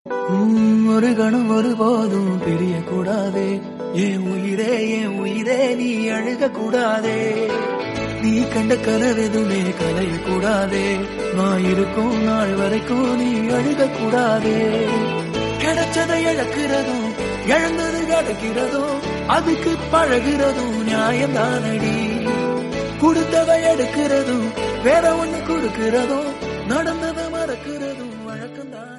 ஒரு கணம் ஒருபோதும் பிரியக்கூடாதே. என் உயிரே நீ அழுக கூடாதே. நீ கண்ட கனவெதுமே கலையக்கூடாதே. நான் இருக்கும் நாள் வரைக்கும் நீ அழுக கூடாதே. கிடைச்சதை இழக்கிறதும் இழந்தது கிடைக்கிறதும் அதுக்கு பழகிறதும் நியாயம்தானடி. கொடுத்ததை எடுக்கிறதும் வேற ஒண்ணு கொடுக்கிறதும் நடந்ததை மறக்கிறதும் வழக்கம்தான்.